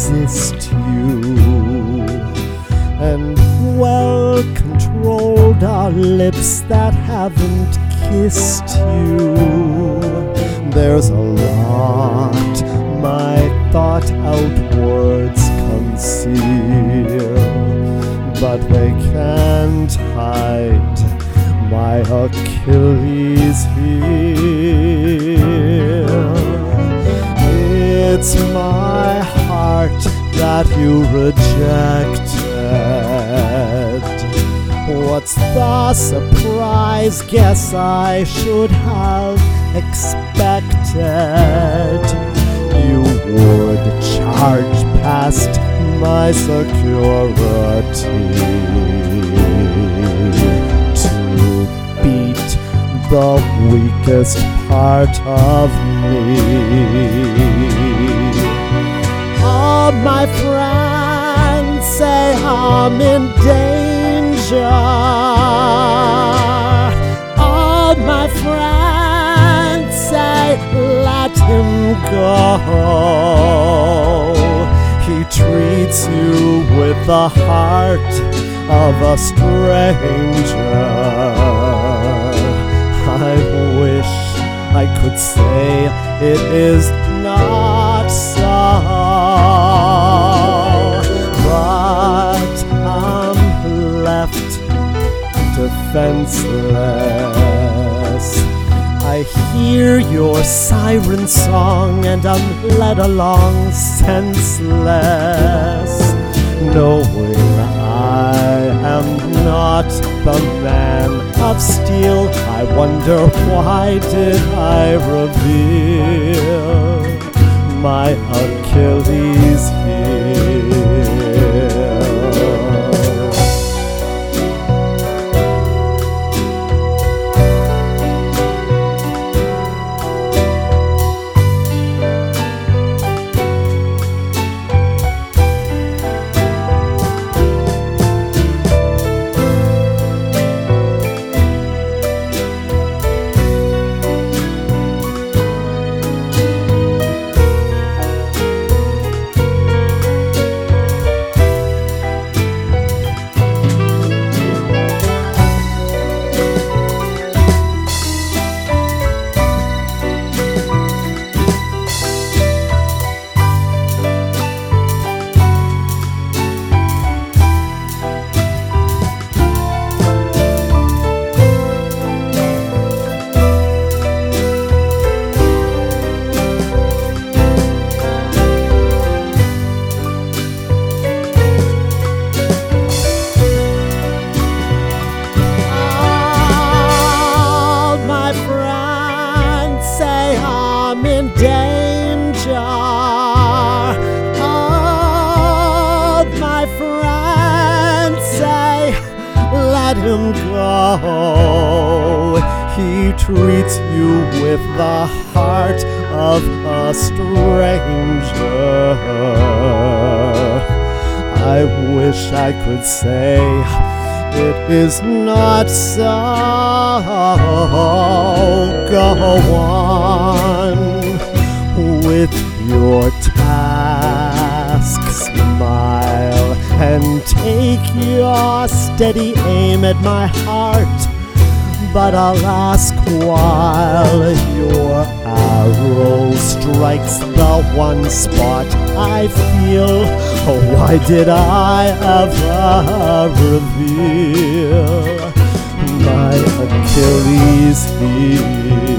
resist you, and well-controlled are lips that haven't kissed you. There's a lot my thought-out words conceal, but they can't hide my Achilles heel. It's my heart that you rejected. What's the surprise? Guess I should have expected you would charge past my security to beat the weakest part of me. All my friends say I'm in danger. All my friends say let him go. He treats you with the heart of a stranger. I wish I could say it is not so, but I'm left defenseless. I hear your siren song and I'm led along senseless, knowing I am not the man of steel. I wonder why did I reveal my Achilles heel? In danger. All my friends say let him go. He treats you with the heart of a stranger. I wish I could say it is not so. Go on with your task, smile and take your steady aim at my heart. But alas, while your arrow strikes the one spot I feel, oh, why did I ever reveal my Achilles heel?